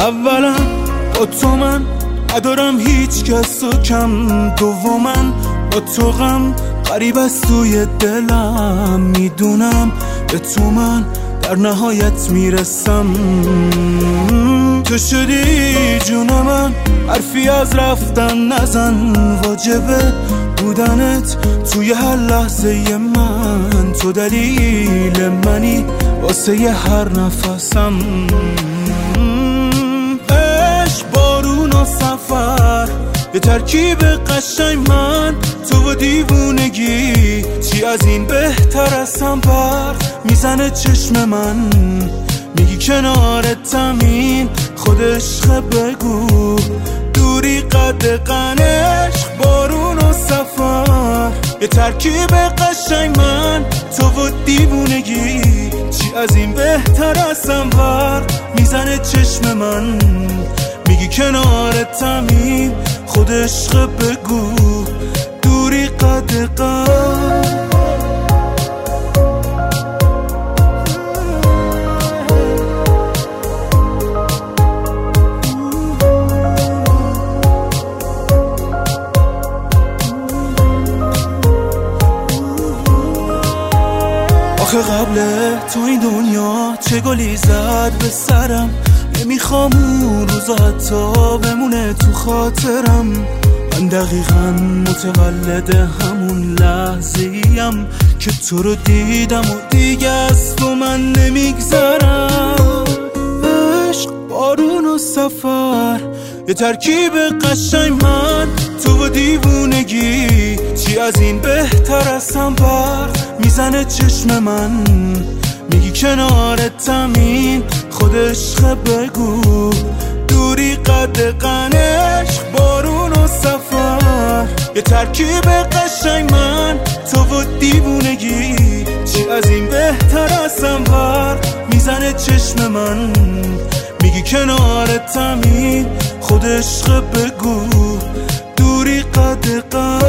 اولا با تو من ندارم هیچ کس و کم، دومن با تو غم غریب از توی دلم، میدونم به تو من در نهایت میرسم. تو شدی جون من، حرفی از رفتن نزن، واجبه بودنت توی هر لحظه من، تو دلیل منی واسه ی هر نفسم. عشق بارون و سفر یه ترکیب قشنگ، من تو و دیوونگی چی از این بهتر از هم برق میزنه چشم من، میگی کنارتم این خود عشق، بگو دوری قدقن. عشق بارون و سفر یه ترکیب قشنگ، من تو و دیوونگی چی از این بهتر از هم برق میزنه چشم من، میگی کنارتم این خود عشق، بگو دوری قدقن. آخه قبل تو این دنیا چه گلی زد به سرم، نمیخوام اون روزا حتی بمونه تو خاطرم. من دقیقا متولد همون لحظه‌ایم که تو رو دیدم و دیگه از تو من نمیگذرم. عشق بارون و سفر یه ترکیب قشنگ، من تو و دیوونگی چی از این بهتر از هم برق میزنه چشم من، میگی کنارتم این خود عشق، بگو دوری قدقن. عشق بارون و سفر یه ترکیب قشنگ، من تو و دیوونگی چی از این بهتر از هم برق میزنه چشم من، میگی کنارتم این خود عشق، بگو دوری قدقن.